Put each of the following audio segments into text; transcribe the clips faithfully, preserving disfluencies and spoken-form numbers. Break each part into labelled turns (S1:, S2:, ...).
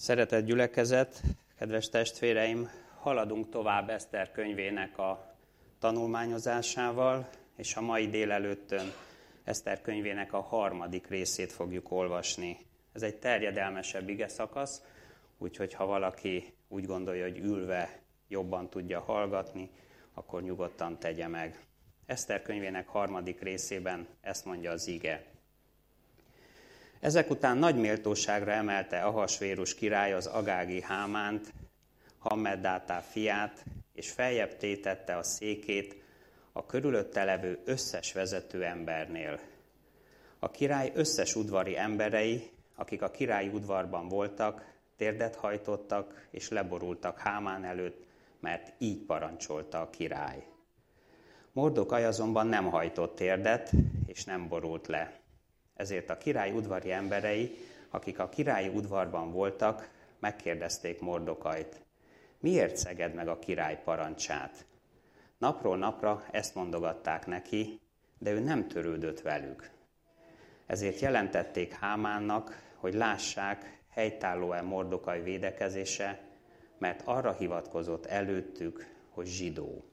S1: Szeretett gyülekezet, kedves testvéreim, haladunk tovább Eszter könyvének a tanulmányozásával, és a mai délelőttön Eszter könyvének a harmadik részét fogjuk olvasni. Ez egy terjedelmesebb igeszakasz, úgyhogy ha valaki úgy gondolja, hogy ülve jobban tudja hallgatni, akkor nyugodtan tegye meg. Eszter könyvének harmadik részében ezt mondja az ige. Ezek után nagy méltóságra emelte Ahasvérus király az agági Hámánt, Hammedátá fiát, és feljebb tétette a székét a körülötte levő összes vezető embernél. A király összes udvari emberei, akik a királyi udvarban voltak, térdet hajtottak és leborultak Hámán előtt, mert így parancsolta a király. Mordokaj azonban nem hajtott térdet, és nem borult le. Ezért a király udvari emberei, akik a királyi udvarban voltak, megkérdezték Mordokajt, miért szeged meg a király parancsát? Napról napra ezt mondogatták neki, de ő nem törődött velük. Ezért jelentették Hámánnak, hogy lássák, helytálló-e Mordokaj védekezése, mert arra hivatkozott előttük, hogy zsidó.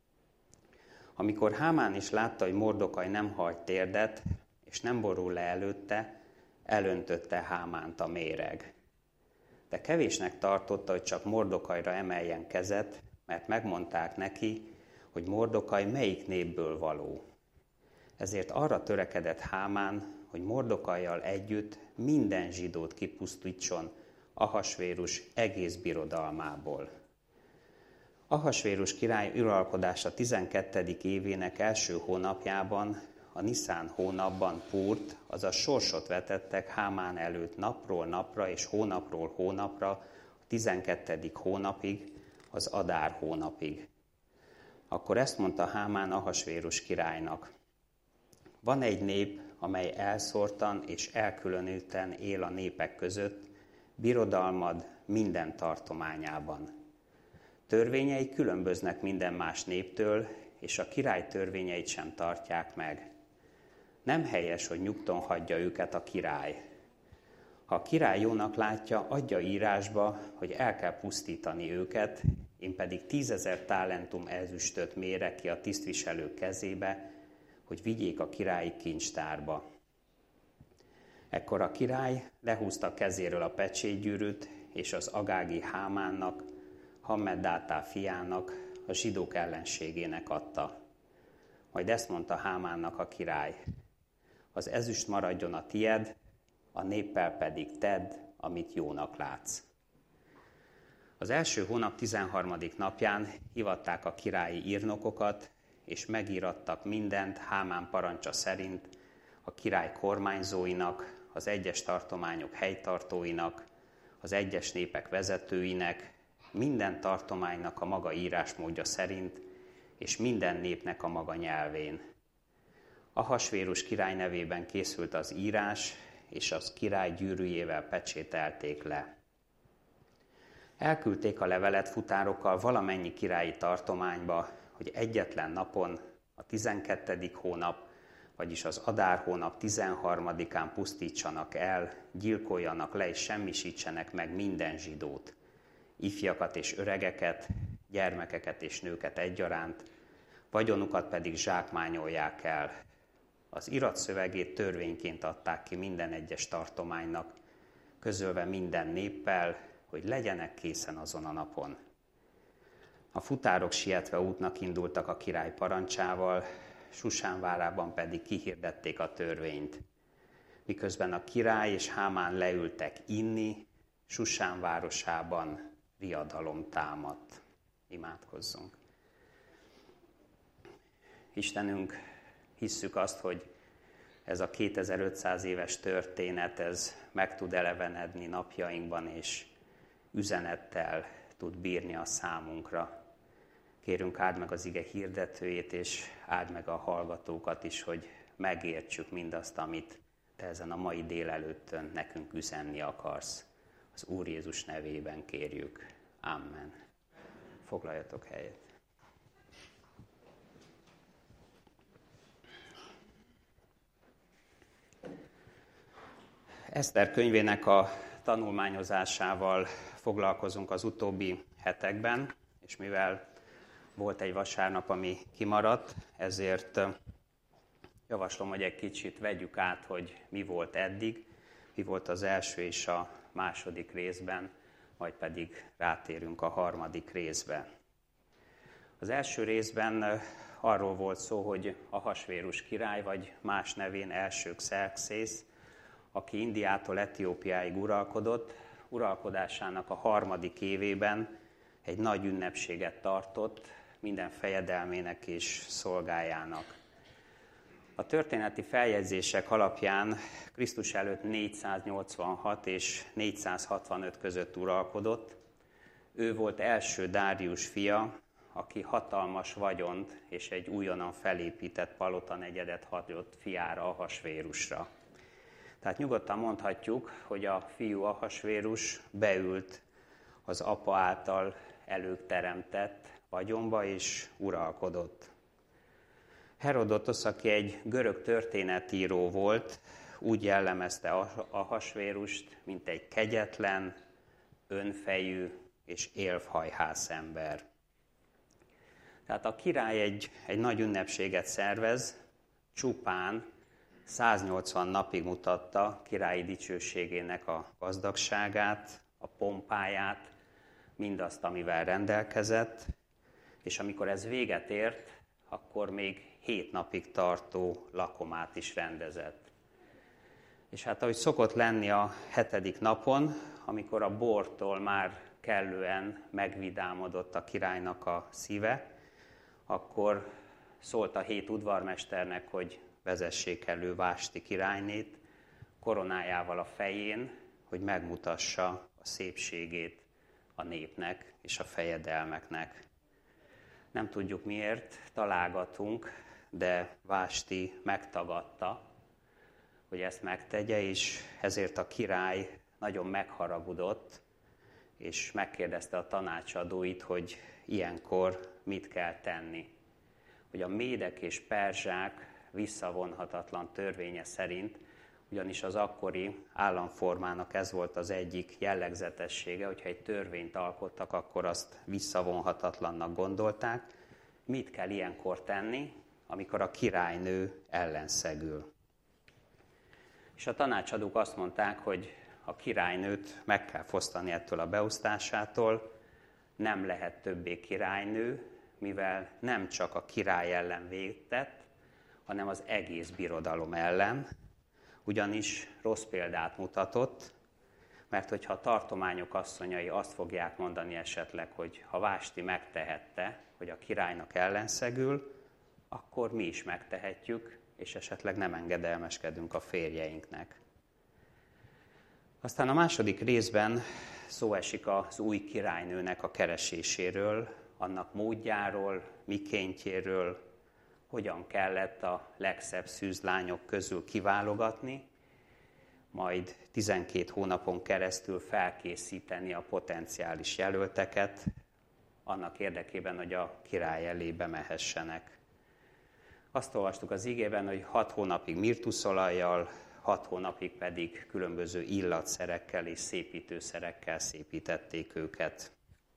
S1: Amikor Hámán is látta, hogy Mordokaj nem hajt térdet, és nem borul le előtte, elöntötte Hámánt a méreg. De kevésnek tartotta, hogy csak Mordokajra emeljen kezet, mert megmondták neki, hogy Mordokaj melyik népből való. Ezért arra törekedett Hámán, hogy Mordokajjal együtt minden zsidót kipusztítson Ahasvérus egész birodalmából. Ahasvérus király uralkodása tizenkettedik évének első hónapjában, a Niszán hónapban Púrt, azaz sorsot vetettek Hámán előtt napról napra és hónapról hónapra, a tizenkettedik hónapig, az Adár hónapig. Akkor ezt mondta Hámán Ahasvérus királynak. Van egy nép, amely elszórtan és elkülönülten él a népek között, birodalmad minden tartományában. Törvényei különböznek minden más néptől, és a király törvényeit sem tartják meg. Nem helyes, hogy nyugton hagyja őket a király. Ha a király jónak látja, adja írásba, hogy el kell pusztítani őket, én pedig tízezer talentum ezüstöt mérek ki a tisztviselők kezébe, hogy vigyék a királyi kincstárba. Ekkor a király lehúzta kezéről a pecsétgyűrűt, és az agági Hámánnak, Hammedátá fiának, a zsidók ellenségének adta. Majd ezt mondta Hámánnak a király. Az ezüst maradjon a tied, a néppel pedig tedd, amit jónak látsz. Az első hónap tizenharmadik napján hivatták a királyi írnokokat, és megírattak mindent Hámán parancsa szerint a király kormányzóinak, az egyes tartományok helytartóinak, az egyes népek vezetőinek, minden tartománynak a maga írásmódja szerint, és minden népnek a maga nyelvén. Ahasvérus király nevében készült az írás, és az király gyűrűjével pecsételték le. Elküldték a levelet futárokkal valamennyi királyi tartományba, hogy egyetlen napon, a tizenkettedik hónap, vagyis az Adár hónap tizenharmadikán pusztítsanak el, gyilkoljanak le és semmisítsenek meg minden zsidót, ifjakat és öregeket, gyermekeket és nőket egyaránt, vagyonukat pedig zsákmányolják el. Az irat szövegét törvényként adták ki minden egyes tartománynak, közölve minden néppel, hogy legyenek készen azon a napon. A futárok sietve útnak indultak a király parancsával, Susán várában pedig kihirdették a törvényt. Miközben a király és Hámán leültek inni, Susán városában riadalom támadt. Imádkozzunk. Istenünk, hisszük azt, hogy ez a kétezer-ötszáz éves történet, ez meg tud elevenedni napjainkban, és üzenettel tud bírni a számunkra. Kérünk, áld meg az ige hirdetőjét, és áld meg a hallgatókat is, hogy megértsük mindazt, amit te ezen a mai délelőttön nekünk üzenni akarsz. Az Úr Jézus nevében kérjük. Amen. Foglaljatok helyet. Eszter könyvének a tanulmányozásával foglalkozunk az utóbbi hetekben, és mivel volt egy vasárnap, ami kimaradt, ezért javaslom, hogy egy kicsit vegyük át, hogy mi volt eddig, mi volt az első és a második részben, majd pedig rátérünk a harmadik részbe. Az első részben arról volt szó, hogy Ahasvérus király, vagy más nevén Elsőxerxész, aki Indiától Etiópiáig uralkodott, uralkodásának a harmadik évében egy nagy ünnepséget tartott minden fejedelmének és szolgájának. A történeti feljegyzések alapján Krisztus előtt négyszáznyolcvanhat és négyszázhatvanöt között uralkodott. Ő volt első Dárius fia, aki hatalmas vagyont és egy újonnan felépített palotanegyedet hagyott fiára, Ahasvérusra. Tehát nyugodtan mondhatjuk, hogy a fiú Ahasvérus beült az apa által előteremtett vagyonba és uralkodott. Herodotosz, aki egy görög történetíró volt, úgy jellemezte Ahasvérust, mint egy kegyetlen, önfejű és élfhajhász ember. Tehát a király egy, egy nagy ünnepséget szervez, csupán száznyolcvan napig mutatta királyi dicsőségének a gazdagságát, a pompáját, mindazt, amivel rendelkezett, és amikor ez véget ért, akkor még hét napig tartó lakomát is rendezett. És hát ahogy szokott lenni a hetedik napon, amikor a bortól már kellően megvidámodott a királynak a szíve, akkor szólt a hét udvarmesternek, hogy vezessék elő Vásti királynét koronájával a fején, hogy megmutassa a szépségét a népnek és a fejedelmeknek. Nem tudjuk miért, találgatunk, de Vásti megtagadta, hogy ezt megtegye, és ezért a király nagyon megharagudott, és megkérdezte a tanácsadóit, hogy ilyenkor mit kell tenni. Hogy a médek és perzsák visszavonhatatlan törvénye szerint, ugyanis az akkori államformának ez volt az egyik jellegzetessége, hogyha egy törvényt alkottak, akkor azt visszavonhatatlannak gondolták. Mit kell ilyenkor tenni, amikor a királynő ellenszegül? És a tanácsadók azt mondták, hogy a királynőt meg kell fosztani ettől a beosztásától, nem lehet többé királynő, mivel nem csak a király ellen vétett, hanem az egész birodalom ellen, ugyanis rossz példát mutatott, mert hogyha a tartományok asszonyai azt fogják mondani esetleg, hogy ha Vásti megtehette, hogy a királynak ellenszegül, akkor mi is megtehetjük, és esetleg nem engedelmeskedünk a férjeinknek. Aztán a második részben szó esik az új királynőnek a kereséséről, annak módjáról, mikéntjéről, hogyan kellett a legszebb szűzlányok közül kiválogatni, majd tizenkét hónapon keresztül felkészíteni a potenciális jelölteket, annak érdekében, hogy a király elébe mehessenek. Azt olvastuk az igében, hogy hat hónapig mirtuszolajjal, hat hónapig pedig különböző illatszerekkel és szépítőszerekkel szépítették őket.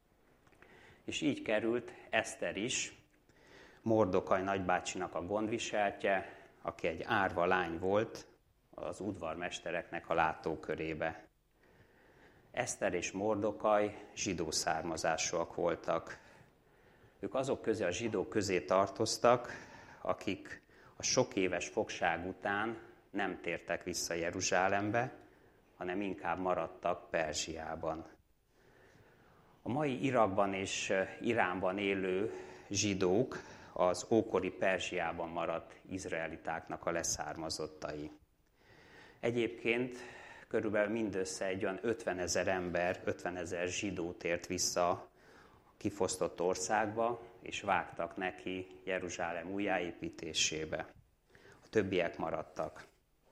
S1: És így került Eszter is, Mordokaj nagybácsinak a gondviseltje, aki egy árva lány volt, az udvarmestereknek a látókörébe. Eszter és Mordokaj zsidó származásúak voltak. Ők azok közé, a zsidók közé tartoztak, akik a sok éves fogság után nem tértek vissza Jeruzsálembe, hanem inkább maradtak Perzsiában. A mai Irakban és Iránban élő zsidók az ókori Perzsiában maradt izraelitáknak a leszármazottai. Egyébként körülbelül mindössze egy olyan ötvenezer ember, ötvenezer zsidó tért vissza a kifosztott országba, és vágtak neki Jeruzsálem újjáépítésébe. A többiek maradtak.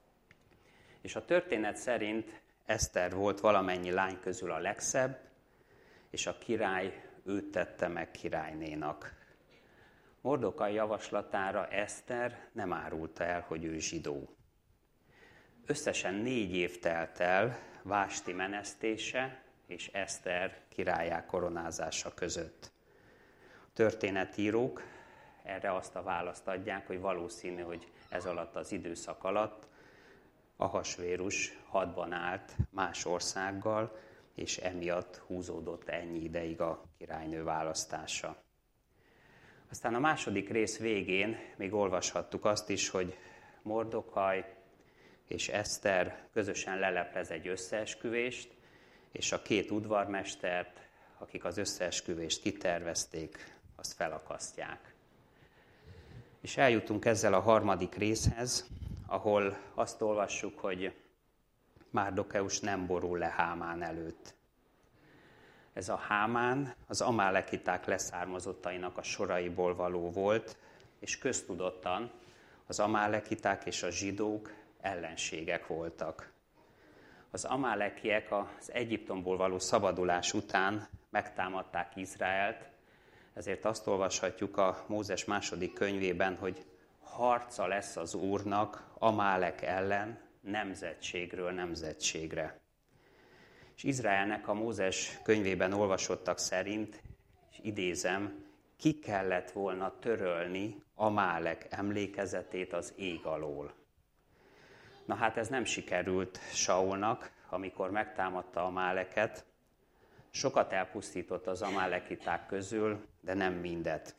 S1: És a történet szerint Eszter volt valamennyi lány közül a legszebb, és a király őt tette meg királynénak. Mordokaj javaslatára Eszter nem árulta el, hogy ő zsidó. Összesen négy év telt el Vásti menesztése és Eszter királlyá koronázása között. A történetírók erre azt a választ adják, hogy valószínű, hogy ez alatt az időszak alatt Ahasvérus hadban állt más országgal, és emiatt húzódott ennyi ideig a királynő választása. Aztán a második rész végén még olvashattuk azt is, hogy Mordokaj és Eszter közösen leleplez egy összeesküvést, és a két udvarmestert, akik az összeesküvést kitervezték, azt felakasztják. És eljutunk ezzel a harmadik részhez, ahol azt olvassuk, hogy Márdokeus nem borul le Hámán előtt. Ez a Hámán az amálekiták leszármazottainak a soraiból való volt, és köztudottan az amálekiták és a zsidók ellenségek voltak. Az amálekiek az Egyiptomból való szabadulás után megtámadták Izraelt, ezért azt olvashatjuk a Mózes második könyvében, hogy harca lesz az Úrnak Amálek ellen nemzetségről nemzetségre. És Izraelnek a Mózes könyvében olvasottak szerint, és idézem, ki kellett volna törölni Amálek emlékezetét az ég alól. Na hát ez nem sikerült Saulnak, amikor megtámadta Amáleket. Sokat elpusztított az amálekiták közül, de nem mindet.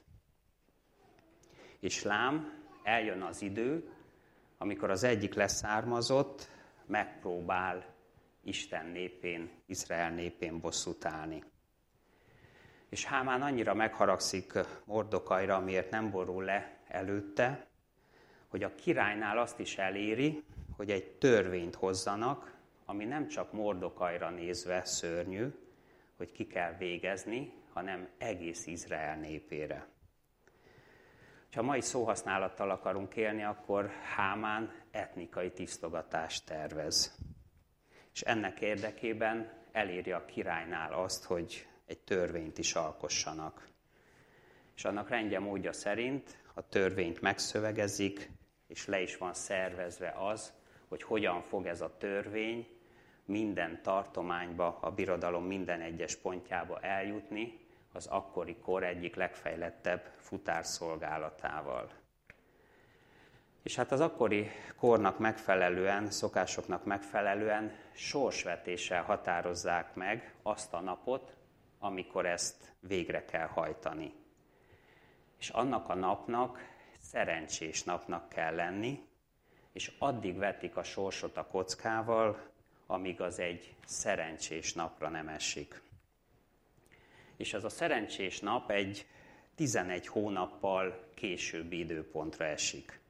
S1: És lám, eljön az idő, amikor az egyik leszármazott megpróbál Isten népén, Izrael népén bosszút állni. És Hámán annyira megharagszik Mordokajra, amiért nem borul le előtte, hogy a királynál azt is eléri, hogy egy törvényt hozzanak, ami nem csak Mordokajra nézve szörnyű, hogy ki kell végezni, hanem egész Izrael népére. Ha mai szóhasználattal akarunk élni, akkor Hámán etnikai tisztogatást tervez. És ennek érdekében eléri a királynál azt, hogy egy törvényt is alkossanak. És annak rendje módja szerint a törvényt megszövegezik, és le is van szervezve az, hogy hogyan fog ez a törvény minden tartományba, a birodalom minden egyes pontjába eljutni az akkori kor egyik legfejlettebb futárszolgálatával. És hát az akkori kornak megfelelően, szokásoknak megfelelően sorsvetéssel határozzák meg azt a napot, amikor ezt végre kell hajtani. És annak a napnak szerencsés napnak kell lenni, és addig vetik a sorsot a kockával, amíg az egy szerencsés napra nem esik. És ez a szerencsés nap egy tizenegy hónappal későbbi időpontra esik.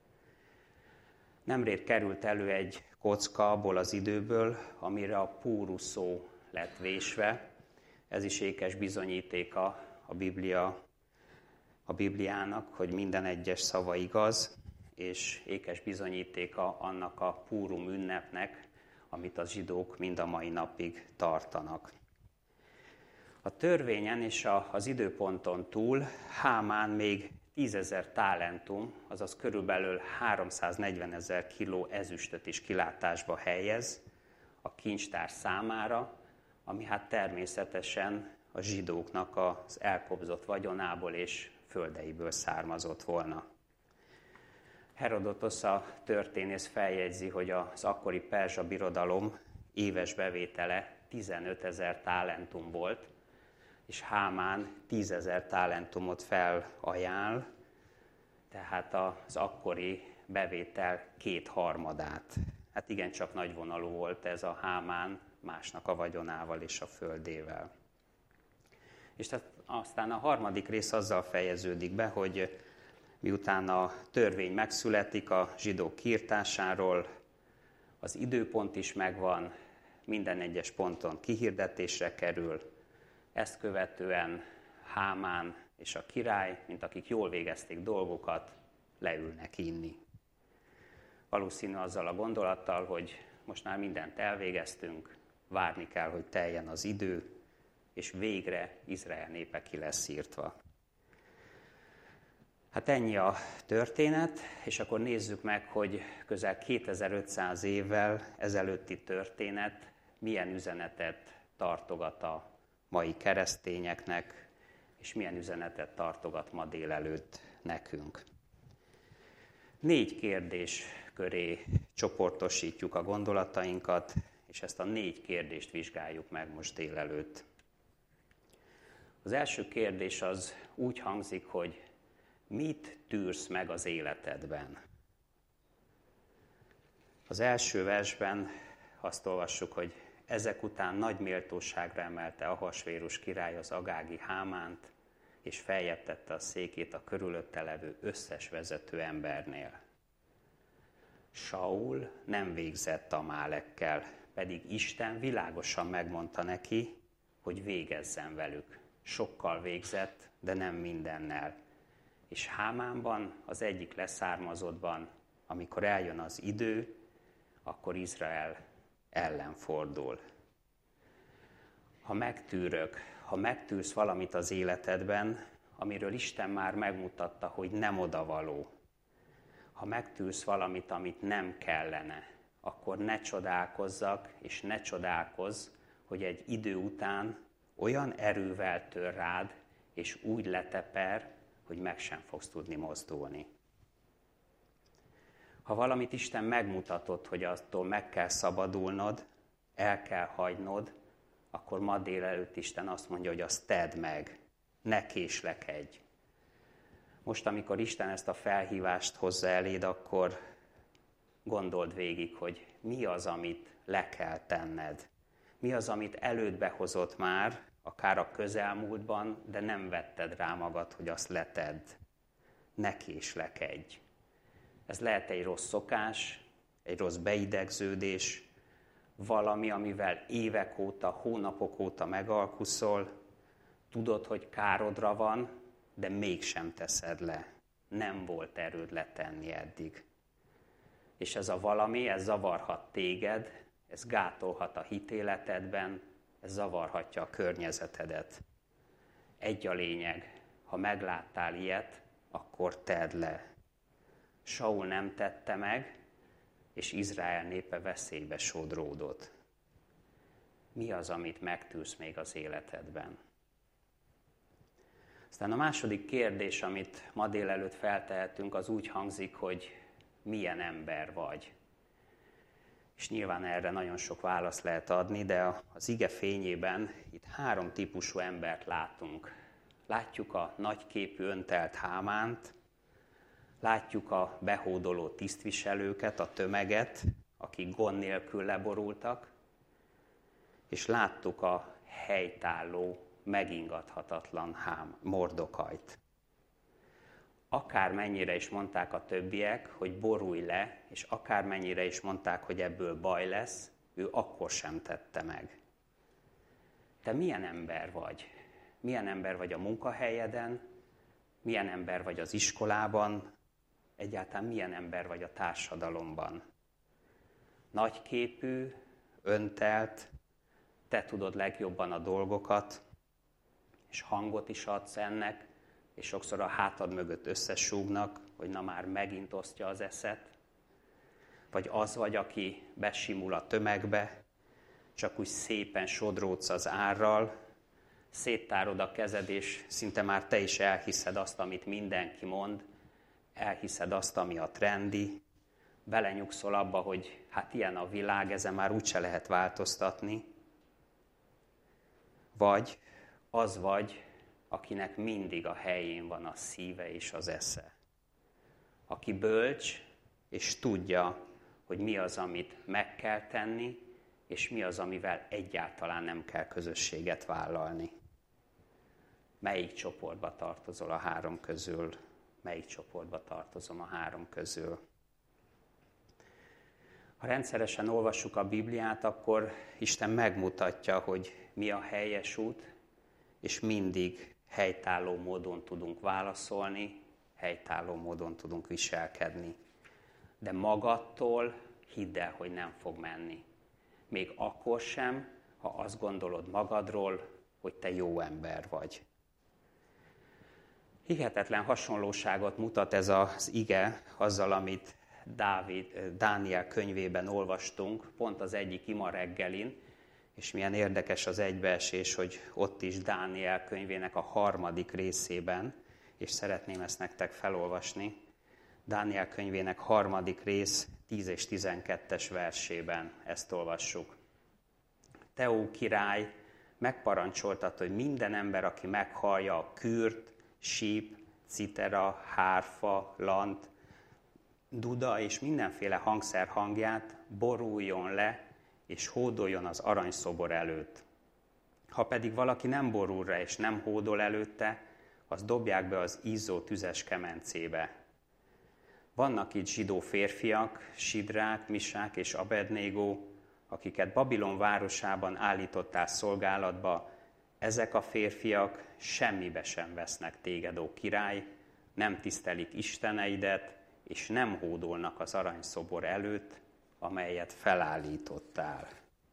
S1: Nemrég került elő egy kocka abból az időből, amire a púru szó lett vésve. Ez is ékes bizonyítéka a Biblia, a Bibliának, hogy minden egyes szava igaz, és ékes bizonyítéka annak a púrum ünnepnek, amit a zsidók mind a mai napig tartanak. A törvényen és a, az időponton túl Hámán még tízezer talentum, azaz körülbelül háromszáznegyvenezer kiló ezüstöt is kilátásba helyez a kincstár számára, ami hát természetesen a zsidóknak az elkobzott vagyonából és földeiből származott volna. Herodotosz a történész feljegyzi, hogy az akkori perzsa birodalom éves bevétele tizenötezer talentum volt, és Hámán tízezer talentumot felajánl, tehát az akkori bevétel kétharmadát. Hát igencsak nagyvonalú volt ez a Hámán másnak a vagyonával és a földével. És tehát aztán a harmadik rész azzal fejeződik be, hogy miután a törvény megszületik a zsidók kiirtásáról, az időpont is megvan, minden egyes ponton kihirdetésre kerül, ezt követően Hámán és a király, mint akik jól végezték dolgokat, leülnek inni. Valószínű azzal a gondolattal, hogy most már mindent elvégeztünk, várni kell, hogy teljen az idő, és végre Izrael népe ki lesz írtva. Hát ennyi a történet, és akkor nézzük meg, hogy közel kétezer-ötszáz évvel ezelőtti történet milyen üzenetet tartogat a mai keresztényeknek, és milyen üzenetet tartogat ma délelőtt nekünk. Négy kérdés köré csoportosítjuk a gondolatainkat, és ezt a négy kérdést vizsgáljuk meg most délelőtt. Az első kérdés az úgy hangzik, hogy mit tűrsz meg az életedben? Az első versben azt olvassuk, hogy ezek után nagy méltóságra emelte Ahasvérus király az agági Hámánt, és feljebb tette a székét a körülötte levő összes vezető embernél. Saul nem végzett Amálekkel, pedig Isten világosan megmondta neki, hogy végezzen velük. Sokkal végzett, de nem mindennel. És Hámánban, az egyik leszármazottban, amikor eljön az idő, akkor Izrael ellen fordul. Ha megtűrök, ha megtűrsz valamit az életedben, amiről Isten már megmutatta, hogy nem odavaló, ha megtűrsz valamit, amit nem kellene, akkor ne csodálkozzak, és ne csodálkozz, hogy egy idő után olyan erővel tör rád, és úgy leteper, hogy meg sem fogsz tudni mozdulni. Ha valamit Isten megmutatott, hogy attól meg kell szabadulnod, el kell hagynod, akkor ma délelőtt Isten azt mondja, hogy azt tedd meg, ne késlekedj. Most, amikor Isten ezt a felhívást hozza eléd, akkor gondold végig, hogy mi az, amit le kell tenned. Mi az, amit elődbe hozott már, akár a közelmúltban, de nem vetted rá magad, hogy azt letedd. Ne késlekedj. Ez lehet egy rossz szokás, egy rossz beidegződés, valami, amivel évek óta, hónapok óta megalkuszol, tudod, hogy károdra van, de mégsem teszed le. Nem volt erőd letenni eddig. És ez a valami, ez zavarhat téged, ez gátolhat a hitéletedben, ez zavarhatja a környezetedet. Egy a lényeg, ha megláttál ilyet, akkor tedd le. Saul nem tette meg, és Izrael népe veszélybe sodródott. Mi az, amit megtűrsz még az életedben? Aztán a második kérdés, amit ma délelőtt feltehetünk, az úgy hangzik, hogy milyen ember vagy. És nyilván erre nagyon sok választ lehet adni, de az ige fényében itt három típusú embert látunk. Látjuk a nagyképű öntelt Hámánt, látjuk a behódoló tisztviselőket, a tömeget, akik gond nélkül leborultak, és láttuk a helytálló, megingathatatlan Hám, Mordokajt. Akármennyire is mondták a többiek, hogy borulj le, és akármennyire is mondták, hogy ebből baj lesz, ő akkor sem tette meg. Te milyen ember vagy? Milyen ember vagy a munkahelyeden? Milyen ember vagy az iskolában? Egyáltalán milyen ember vagy a társadalomban? Nagyképű, öntelt, te tudod legjobban a dolgokat, és hangot is adsz ennek, és sokszor a hátad mögött összesúgnak, hogy na már megint osztja az eszet. Vagy az vagy, aki besimul a tömegbe, csak úgy szépen sodródsz az árral, széttárod a kezed, és szinte már te is elhiszed azt, amit mindenki mond, elhiszed azt, ami a trendi, belenyugszol abba, hogy hát ilyen a világ, ezen már úgyse lehet változtatni. Vagy az vagy, akinek mindig a helyén van a szíve és az esze. Aki bölcs, és tudja, hogy mi az, amit meg kell tenni, és mi az, amivel egyáltalán nem kell közösséget vállalni. Melyik csoportba tartozol a három közül? Melyik csoportba tartozom a három közül? Ha rendszeresen olvassuk a Bibliát, akkor Isten megmutatja, hogy mi a helyes út, és mindig helytálló módon tudunk válaszolni, helytálló módon tudunk viselkedni. De magadtól hidd el, hogy nem fog menni. Még akkor sem, ha azt gondolod magadról, hogy te jó ember vagy. Hihetetlen hasonlóságot mutat ez az ige azzal, amit Dávid, Dániel könyvében olvastunk, pont az egyik ima reggelin, És milyen érdekes az egybeesés, hogy ott is Dániel könyvének a harmadik részében, és szeretném ezt nektek felolvasni, Dániel könyvének harmadik rész tíz és tizenkettes versében ezt olvassuk. Teó király megparancsoltat, hogy minden ember, aki meghallja a kürt, síp, citera, hárfa, lant, duda és mindenféle hangszer hangját, boruljon le, és hódoljon az aranyszobor előtt. Ha pedig valaki nem borul rá és nem hódol előtte, az dobják be az izzó tüzes kemencébe. Vannak itt zsidó férfiak, Sidrák, Misák és Abednégó, akiket Babilon városában állítottál szolgálatba. Ezek a férfiak semmibe sem vesznek téged, ó király, nem tisztelik isteneidet, és nem hódolnak az aranyszobor előtt, amelyet felállítottál.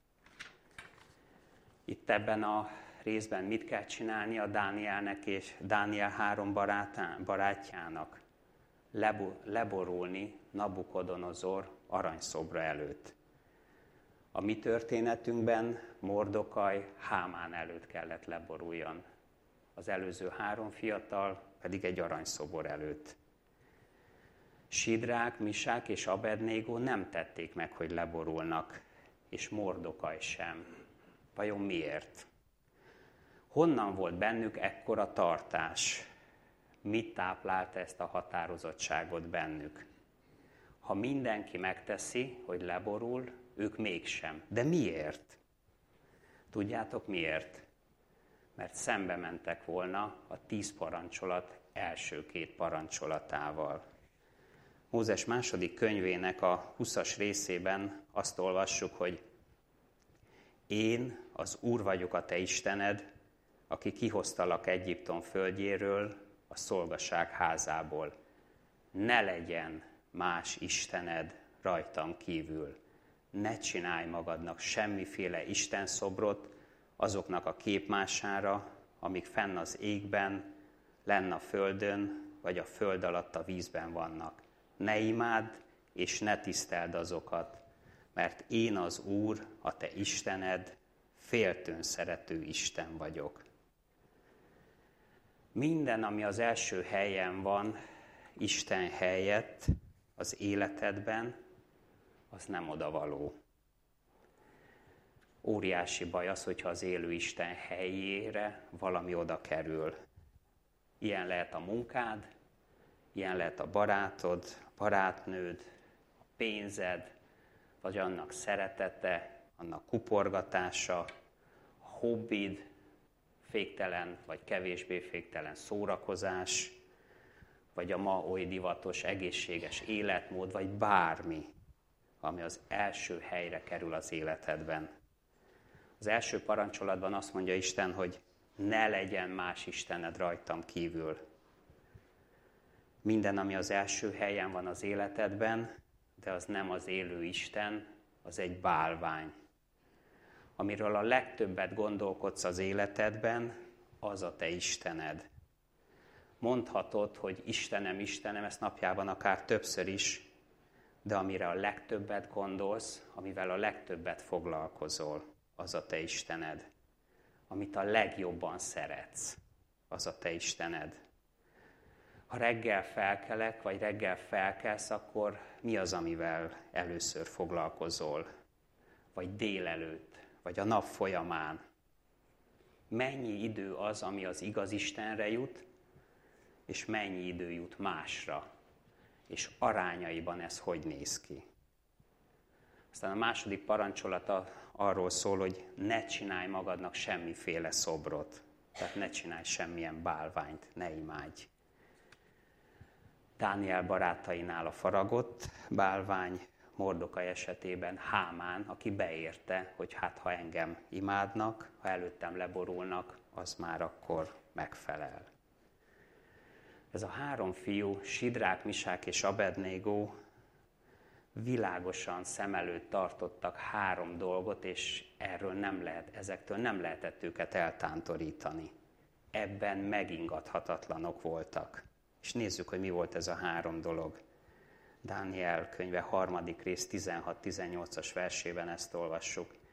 S1: Itt ebben a részben mit kell csinálni a Dánielnek és Dániel három barátá, barátjának? Leborulni Nabukodonozor aranyszobra előtt. A mi történetünkben Mordokaj Hámán előtt kellett leboruljon. Az előző három fiatal pedig egy aranyszobor előtt. Sidrák, Misák és Abednégó nem tették meg, hogy leborulnak, és Mordokaj sem. Vajon miért? Honnan volt bennük ekkora tartás? Mit táplálta ezt a határozottságot bennük? Ha mindenki megteszi, hogy leborul, ők mégsem. De miért? Tudjátok miért? Mert szembe mentek volna a tíz parancsolat első két parancsolatával. Mózes második könyvének a huszas részében azt olvassuk, hogy én az Úr vagyok a te Istened, aki kihoztalak Egyiptom földjéről, a szolgaság házából. Ne legyen más istened rajtam kívül. Ne csinálj magadnak semmiféle istenszobrot azoknak a képmására, amik fenn az égben, lenn a földön, vagy a föld alatt a vízben vannak. Ne imádd, és ne tiszteld azokat, mert én az Úr, a te Istened, féltőn szerető Isten vagyok. Minden, ami az első helyen van, Isten helyett az életedben, az nem odavaló. Óriási baj az, hogyha az élő Isten helyére valami oda kerül. Ilyen lehet a munkád, ilyen lehet a barátod, a barátnőd, a pénzed, vagy annak szeretete, annak kuporgatása, a hobbid, féktelen vagy kevésbé féktelen szórakozás, vagy a ma oly divatos, egészséges életmód, vagy bármi, ami az első helyre kerül az életedben. Az első parancsolatban azt mondja Isten, hogy ne legyen más istened rajtam kívül. Minden, ami az első helyen van az életedben, de az nem az élő Isten, az egy bálvány. Amiről a legtöbbet gondolkodsz az életedben, az a te Istened. Mondhatod, hogy Istenem, Istenem, ezt napjában akár többször is, de amire a legtöbbet gondolsz, amivel a legtöbbet foglalkozol, az a te Istened. Amit a legjobban szeretsz, az a te Istened. Ha reggel felkelek, vagy reggel felkelsz, akkor mi az, amivel először foglalkozol? Vagy délelőtt, vagy a nap folyamán? Mennyi idő az, ami az igaz Istenre jut, és mennyi idő jut másra? És arányaiban ez hogy néz ki? Aztán a második parancsolata arról szól, hogy ne csinálj magadnak semmiféle szobrot. Tehát ne csinálj semmilyen bálványt, ne imádj. Dániel barátainál a faragott bálvány, Mordokaj esetében Hámán, aki beérte, hogy hát ha engem imádnak, ha előttem leborulnak, az már akkor megfelel. Ez a három fiú, Sidrák, Misák és Abednégó világosan szem előtt tartottak három dolgot, és erről nem lehet, ezektől nem lehetett őket eltántorítani. Ebben megingathatatlanok voltak. És nézzük, hogy mi volt ez a három dolog. Dániel könyve harmadik rész tizenhat-tizennyolcas versében ezt olvassuk.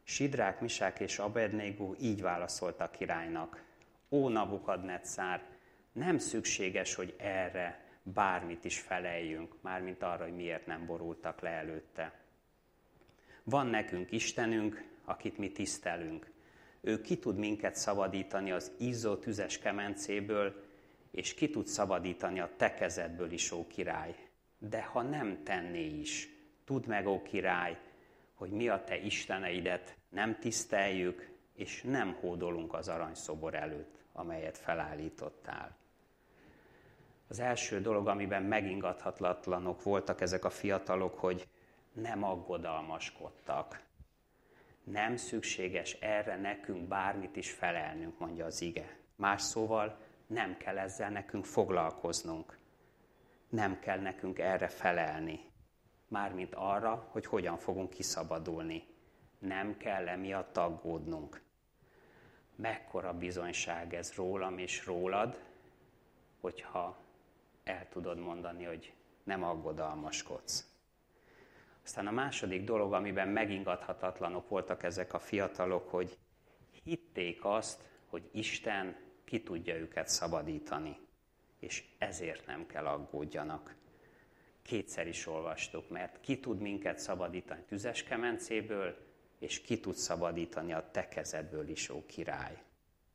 S1: Sidrák, Misák és Abednego így válaszolt a királynak: Ó, Nabukadnetszár, nem szükséges, hogy erre bármit is feleljünk, mármint arra, hogy miért nem borultak le előtte. Van nekünk Istenünk, akit mi tisztelünk. Ő ki tud minket szabadítani az izzó tüzes kemencéből, és ki tud szabadítani a te kezedből is, ó király. De ha nem tenné is, tudd meg, ó király, hogy mi a te isteneidet nem tiszteljük, és nem hódolunk az aranyszobor előtt, amelyet felállítottál. Az első dolog, amiben megingathatatlanok voltak ezek a fiatalok, hogy nem aggodalmaskodtak. Nem szükséges erre nekünk bármit is felelnünk, mondja az ige. Más szóval nem kell ezzel nekünk foglalkoznunk. Nem kell nekünk erre felelni. Mármint arra, hogy hogyan fogunk kiszabadulni. Nem kell emiatt aggódnunk. Mekkora bizonyság ez rólam és rólad, hogyha el tudod mondani, hogy nem aggodalmaskodsz. Aztán a második dolog, amiben megingathatatlanok voltak ezek a fiatalok, hogy hitték azt, hogy Isten ki tudja őket szabadítani, és ezért nem kell aggódjanak. Kétszer is olvastuk, mert ki tud minket szabadítani tüzes kemencéből, és ki tud szabadítani a te kezedből is, ó király.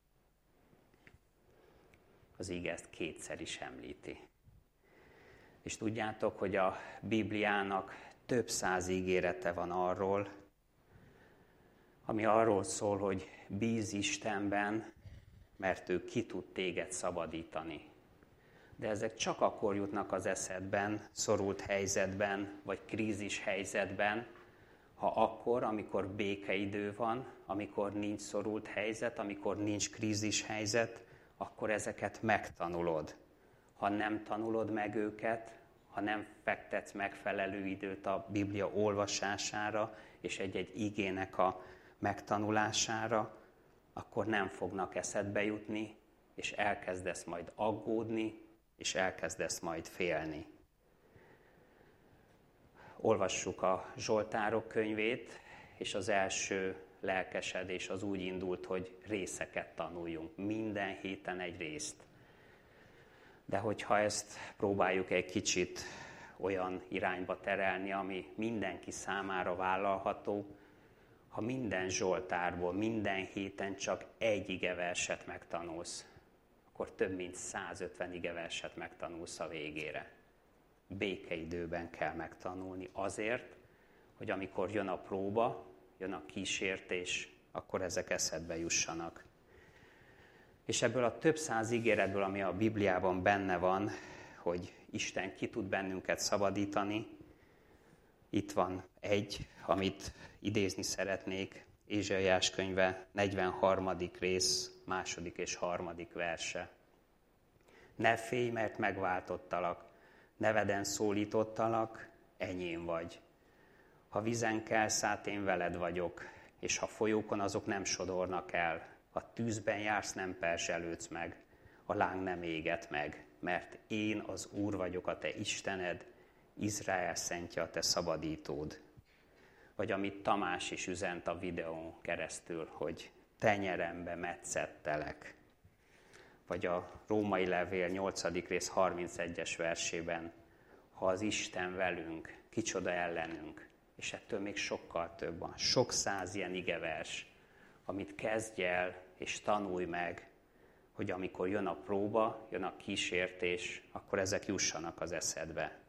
S1: Az ige ezt kétszer is említi. És tudjátok, hogy a Bibliának több száz ígérete van arról, ami arról szól, hogy bízz Istenben, mert ő ki tud téged szabadítani. De ezek csak akkor jutnak az eszedben, szorult helyzetben, vagy krízis helyzetben, ha akkor, amikor békeidő van, amikor nincs szorult helyzet, amikor nincs krízis helyzet, akkor ezeket megtanulod. Ha nem tanulod meg őket, ha nem fektetsz megfelelő időt a Biblia olvasására és egy-egy igének a megtanulására, akkor nem fognak eszedbe jutni, és elkezdesz majd aggódni, és elkezdesz majd félni. Olvassuk a Zsoltárok könyvét, és az első lelkesedés az úgy indult, hogy részeket tanuljunk. Minden héten egy részt. De hogyha ezt próbáljuk egy kicsit olyan irányba terelni, ami mindenki számára vállalható, ha minden Zsoltárból, minden héten csak egy igeverset megtanulsz, akkor több mint százötven igeverset megtanulsz a végére. Békeidőben kell megtanulni azért, hogy amikor jön a próba, jön a kísértés, akkor ezek eszedbe jussanak. És ebből a több száz ígéretből, ami a Bibliában benne van, hogy Isten ki tud bennünket szabadítani, itt van egy, amit idézni szeretnék, Ézsaiás könyve negyvenharmadik rész, második és harmadik verse. Ne félj, mert megváltottalak, neveden szólítottalak, enyém vagy. Ha vízen kelsz át, én veled vagyok, és ha folyókon, azok nem sodornak el. Ha tűzben jársz, nem perzselődsz meg, a láng nem éget meg, mert én az Úr vagyok, a te Istened, Izrael szentje, a te szabadítód. Vagy amit Tamás is üzent a videón keresztül, hogy tenyerembe metszettelek. Vagy a Római levél nyolcadik rész harmincegyes versében, ha az Isten velünk, kicsoda ellenünk, és ettől még sokkal több van. Sok száz ilyen igevers, amit kezdj el és tanulj meg, hogy amikor jön a próba, jön a kísértés, akkor ezek jussanak az eszedbe.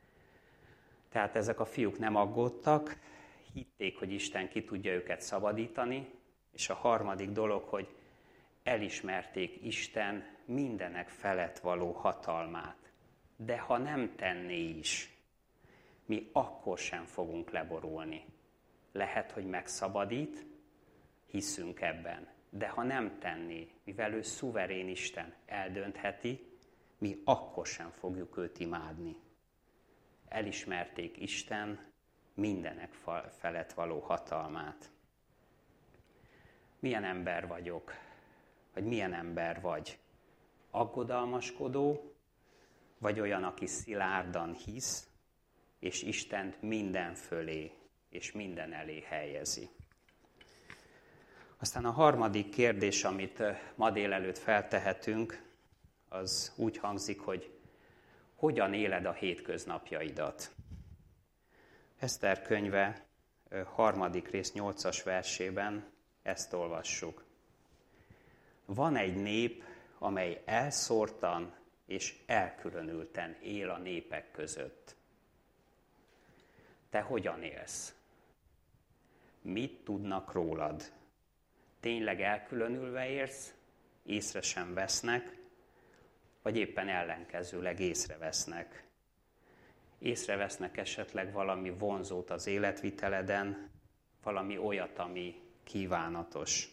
S1: Tehát ezek a fiúk nem aggódtak, hitték, hogy Isten ki tudja őket szabadítani, és a harmadik dolog, hogy elismerték Isten mindenek felett való hatalmát. De ha nem tenné is, mi akkor sem fogunk leborulni. Lehet, hogy megszabadít, hiszünk ebben. De ha nem tenné, mivel ő szuverén Isten eldöntheti, mi akkor sem fogjuk őt imádni. Elismerték Isten mindenek felett való hatalmát. Milyen ember vagyok? Vagy milyen ember vagy? Aggodalmaskodó, vagy olyan, aki szilárdan hisz, és Istent minden fölé és minden elé helyezi? Aztán a harmadik kérdés, amit ma délelőtt feltehetünk, az úgy hangzik, hogy hogyan éled a hétköznapjaidat? Eszter könyve harmadik rész nyolcas versében ezt olvassuk. Van egy nép, amely elszórtan és elkülönülten él a népek között. Te hogyan élsz? Mit tudnak rólad? Tényleg elkülönülve élsz, észre sem vesznek, vagy éppen ellenkezőleg észrevesznek? Észrevesznek esetleg valami vonzót az életviteleden, valami olyat, ami kívánatos.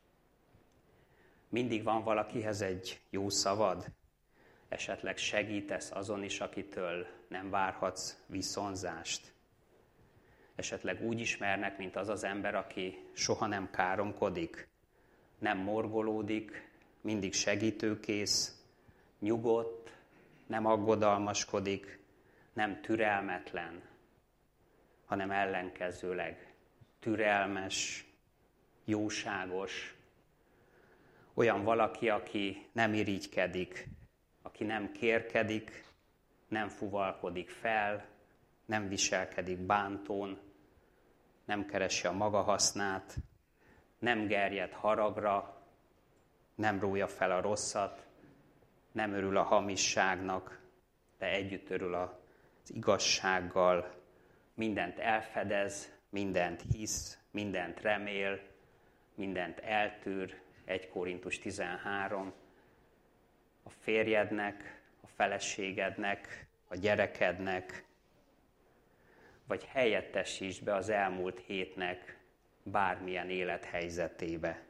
S1: Mindig van valakihez egy jó szavad? Esetleg segítesz azon is, akitől nem várhatsz viszonzást? Esetleg úgy ismernek, mint az az ember, aki soha nem káromkodik, nem morgolódik, mindig segítőkész, nyugodt, nem aggodalmaskodik, nem türelmetlen, hanem ellenkezőleg türelmes, jóságos, olyan valaki, aki nem irigykedik, aki nem kérkedik, nem fuvalkodik fel, nem viselkedik bántón, nem keresi a maga hasznát, nem gerjed haragra, nem rója fel a rosszat, nem örül a hamisságnak, de együtt örül az igazsággal, mindent elfedez, mindent hisz, mindent remél, mindent eltűr, egy Korintus tizenhárom, a férjednek, a feleségednek, a gyerekednek, vagy helyettesítsd be az elmúlt hétnek bármilyen élethelyzetébe.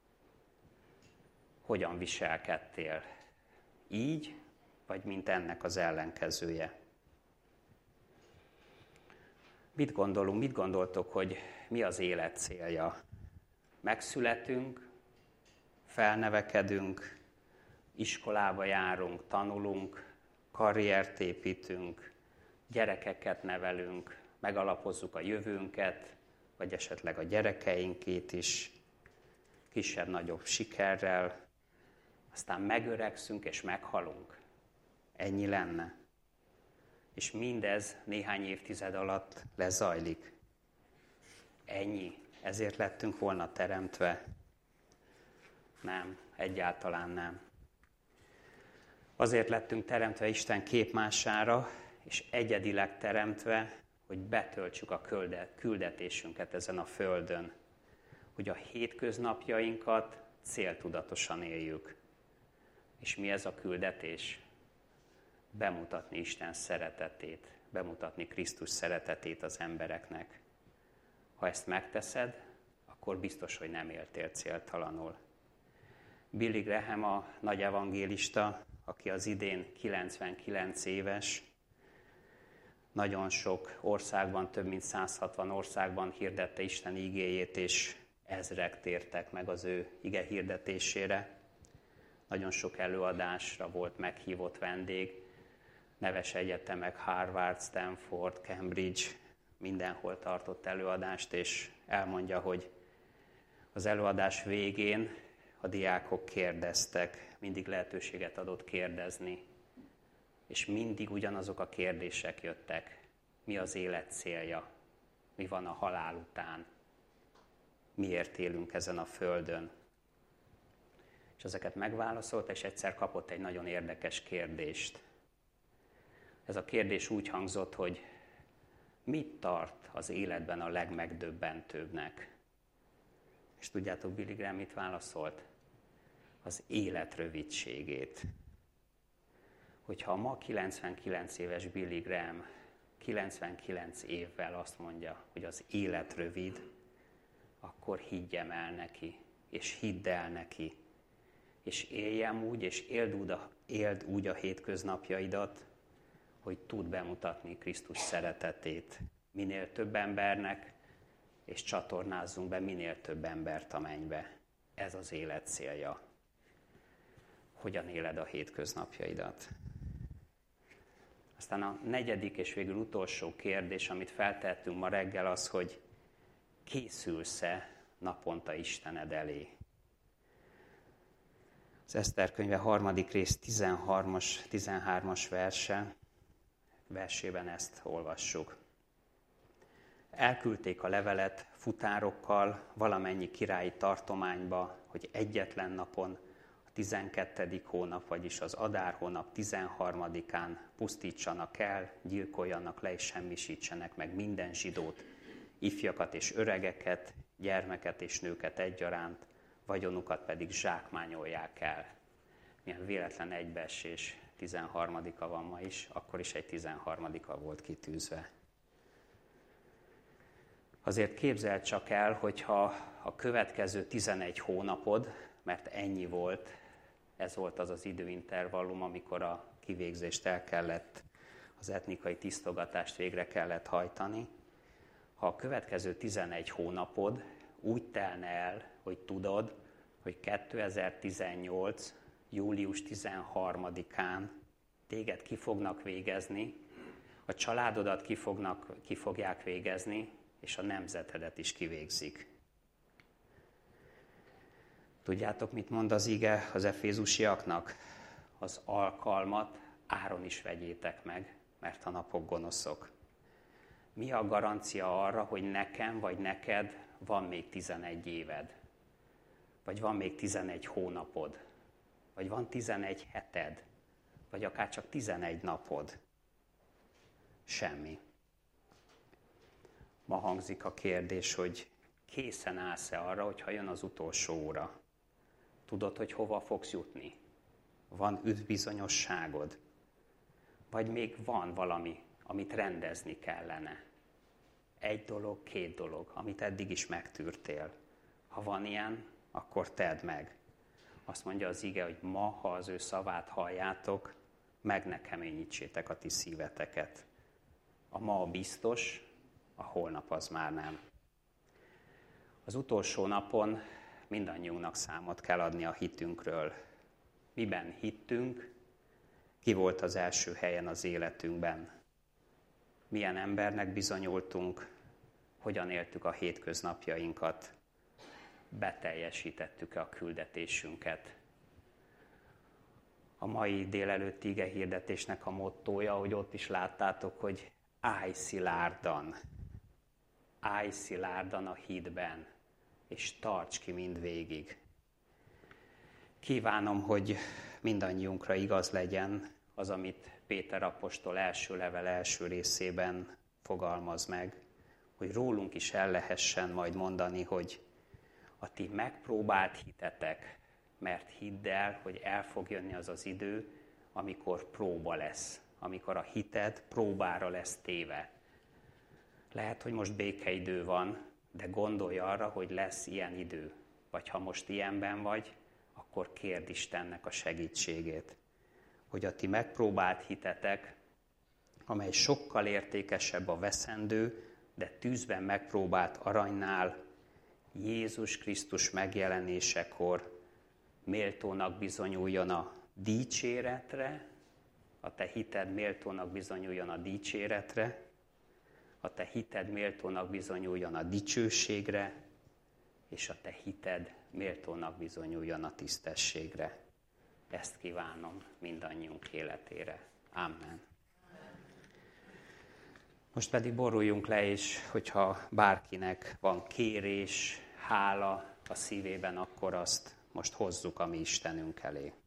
S1: Hogyan viselkedtél? Így, vagy mint ennek az ellenkezője? Mit gondolunk, mit gondoltok, hogy mi az élet célja? Megszületünk, felnevekedünk, iskolába járunk, tanulunk, karriert építünk, gyerekeket nevelünk, megalapozzuk a jövőnket, vagy esetleg a gyerekeinkét is, kisebb-nagyobb sikerrel, aztán megöregszünk és meghalunk. Ennyi lenne. És mindez néhány évtized alatt lezajlik. Ennyi. Ezért lettünk volna teremtve. Nem, egyáltalán nem. Azért lettünk teremtve Isten képmására, és egyedileg teremtve, hogy betöltsük a küldetésünket ezen a földön. Hogy a hétköznapjainkat céltudatosan éljük. És mi ez a küldetés? Bemutatni Isten szeretetét, bemutatni Krisztus szeretetét az embereknek. Ha ezt megteszed, akkor biztos, hogy nem éltél céltalanul. Billy Graham, a nagy evangélista, aki az idén kilencvenkilenc éves, nagyon sok országban, több mint száz hatvan országban hirdette Isten igéjét, és ezrek tértek meg az ő ige hirdetésére. Nagyon sok előadásra volt meghívott vendég, neves egyetemek, Harvard, Stanford, Cambridge, mindenhol tartott előadást, és elmondja, hogy az előadás végén a diákok kérdeztek, mindig lehetőséget adott kérdezni, és mindig ugyanazok a kérdések jöttek. Mi az élet célja? Mi van a halál után? Miért élünk ezen a földön? És ezeket megválaszolta, és egyszer kapott egy nagyon érdekes kérdést. Ez a kérdés úgy hangzott, hogy mit tart az életben a legmegdöbbentőbbnek? És tudjátok, Billy Graham mit válaszolt? Az élet rövidségét. Hogyha ma kilencvenkilenc éves Billy Graham kilencvenkilenc évvel azt mondja, hogy az élet rövid, akkor higgyem el neki, és hidd el neki, és éljem úgy, és éld úgy a, éld úgy a hétköznapjaidat, hogy tud bemutatni Krisztus szeretetét minél több embernek, és csatornázzunk be minél több embert a mennybe. Ez az élet célja. Hogyan éled a hétköznapjaidat? Aztán a negyedik és végül utolsó kérdés, amit feltettünk ma reggel, az, hogy készülsz-e naponta Istened elé. Az Eszter könyve harmadik rész tizenharmas, tizenhármas verse, versében ezt olvassuk. Elküldték a levelet futárokkal valamennyi királyi tartományba, hogy egyetlen napon, a tizenkettedik hónap, vagyis az Adár hónap tizenharmadikán pusztítsanak el, gyilkoljanak le és semmisítsenek meg minden zsidót, ifjakat és öregeket, gyermeket és nőket egyaránt, vagyonukat pedig zsákmányolják el. Milyen véletlen egybeesés, tizenharmadika van ma is, akkor is egy tizenharmadika volt kitűzve. Azért képzeld csak el, hogyha a következő tizenegy hónapod, mert ennyi volt, ez volt az az időintervallum, amikor a kivégzést el kellett, az etnikai tisztogatást végre kellett hajtani, ha a következő tizenegy hónapod úgy telne el, hogy tudod, hogy kétezer-tizennyolc. július tizenharmadikán téged ki fognak végezni, a családodat ki, fognak, ki fogják végezni, és a nemzetedet is kivégzik. Tudjátok, mit mond az ige az efézusiaknak? Az alkalmat áron is vegyétek meg, mert a napok gonoszok. Mi a garancia arra, hogy nekem vagy neked van még tizenegy éved? Vagy van még tizenegy hónapod? Vagy van tizenegy heted? Vagy akár csak tizenegy napod? Semmi. Ma hangzik a kérdés, hogy készen állsz-e arra, hogyha jön az utolsó óra? Tudod, hogy hova fogsz jutni? Van üdvbizonyosságod? Vagy még van valami, amit rendezni kellene? Egy dolog, két dolog, amit eddig is megtűrtél. Ha van ilyen, akkor tedd meg. Azt mondja az ige, hogy ma, ha az ő szavát halljátok, meg ne keményítsétek a ti szíveteket. A ma biztos, a holnap az már nem. Az utolsó napon mindannyiunknak számot kell adni a hitünkről. Miben hittünk? Ki volt az első helyen az életünkben? Milyen embernek bizonyultunk? Hogyan éltük a hétköznapjainkat? Beteljesítettük-e a küldetésünket? A mai délelőtti ige hirdetésnek a mottója, hogy ott is láttátok, hogy állj szilárdan, állj szilárdan a hitben, és tarts ki mindvégig. Kívánom, hogy mindannyiunkra igaz legyen az, amit Péter apostol első level első részében fogalmaz meg, hogy rólunk is el lehessen majd mondani, hogy a ti megpróbált hitetek, mert hidd el, hogy el fog jönni az az idő, amikor próba lesz, amikor a hited próbára lesz téve. Lehet, hogy most békeidő van, de gondolj arra, hogy lesz ilyen idő. Vagy ha most ilyenben vagy, akkor kérd Istennek a segítségét. Hogy a ti megpróbált hitetek, amely sokkal értékesebb a veszendő, de tűzben megpróbált aranynál, Jézus Krisztus megjelenésekor méltónak bizonyuljon a dicséretre, a te hited méltónak bizonyuljon a dicséretre, a te hited méltónak bizonyuljon a dicsőségre, és a te hited méltónak bizonyuljon a tisztességre. Ezt kívánom mindannyiunk életére. Amen. Most pedig boruljunk le, és hogyha bárkinek van kérés, hála a szívében, akkor azt most hozzuk a mi Istenünk elé.